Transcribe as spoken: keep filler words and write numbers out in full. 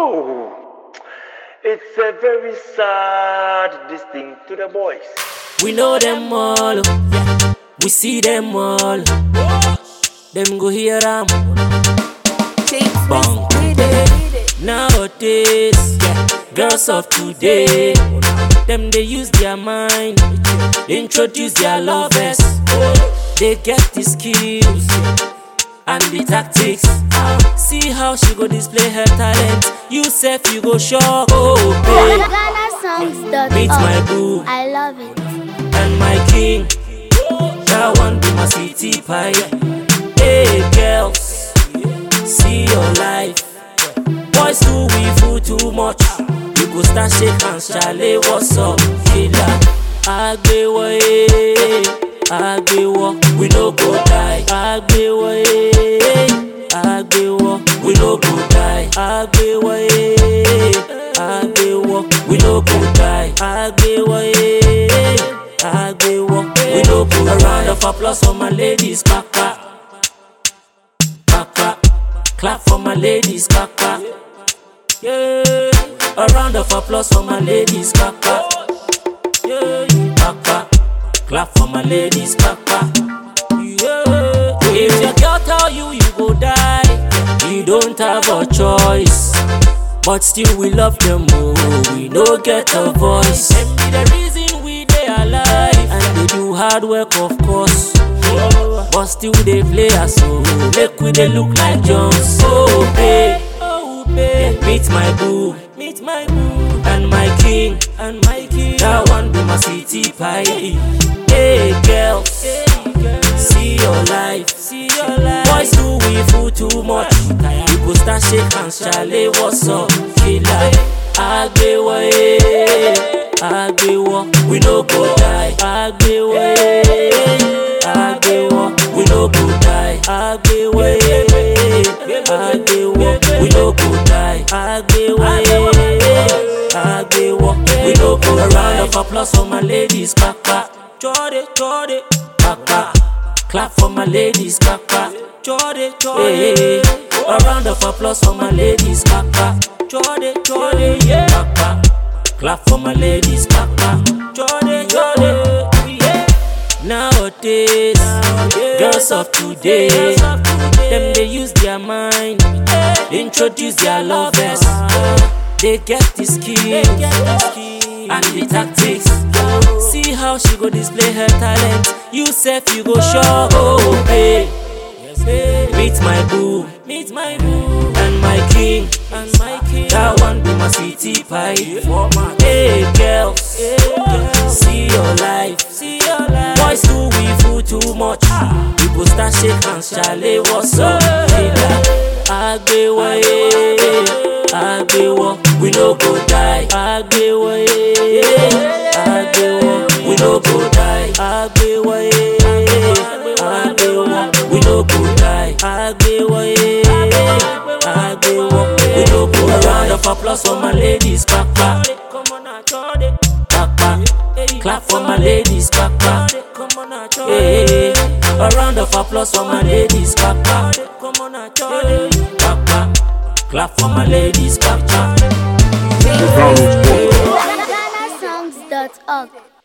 Oh, it's a very sad this thing to the boys. We know them all, we see them all. Them go hear them. Bang. Nowadays, girls of today, them they use their mind, introduce their lovers. They get the skills and the tactics. See how she go display her talent. You self you go shock. Oh babe, meet my boo, I love it. and my king. That one be my city pie. Hey girls, see your life. Boys do we fool too much. You go start shake hands, Charlie. What's up, killer? Agbewo, eh, Agbewo, we no go die. Agbewo, eh, Agbewo, we no go die. Agbewo, eh, Agbewo, we no go die. Agbewo, eh, Agbewo, we no go die. A round of applause for my ladies, kaka, kaka. Clap for my ladies, kaka. Yeah, a round of applause for my ladies, kaka. Yeah, kaka. Clap for my ladies, kaka. Yeah. If your girl tell you you go die, you don't have a choice. But still we love them more, we no get a voice. Them be the reason we they alive, and they do hard work of course. But still they play us so, make we they look like Jones. Oh babe, oh babe, meet my boo, meet my boo, and my king, and my king. That one be my city pie. Hey girls, hey, girls. See your life, see your life. Boys do we fool too much. You go start shake hands, Charlie. What's up, killer? Agbewo, eh, Agbewo, we no go die. Agbewo, eh, Agbewo, we no go die. Agbewo, eh, Agbewo, we no go die. Agbewo, eh, Agbewo, we no go die. A round of applause for my ladies, kaka. Jode, jode, kaka. Clap for my ladies, kaka. Jode, jode. A round of applause for my ladies, kaka. Jode, jode, yeah, kaka. Clap for my ladies, kaka. Jode, jode, yeah. Nowadays, girls of today, them they use their mind, introduce their lovers. They get the skills and the tactics. See how she go display her talent. You self you go shock. Oh babe, meet my boo, meet my boo, and my king, and my king. That one be my city pie. Hey girls, see your life, see your life. Boys do we fool too much. You go start shake hands, Charlie. What's up, killer? Agbewo, eh, Agbewo, we no go die. Agbewo, eh, Agbewo, we no go die. Agbewo, eh, Agbewo, we no go die. Agbewo, eh, Agbewo, we no go die. A round of applause for my ladies, kaka. Kaka. Clap for my ladies, kaka. Hey, a round of applause for my ladies, kaka. Kaka. Clap for my ladies, kaka. Ghana songs dot org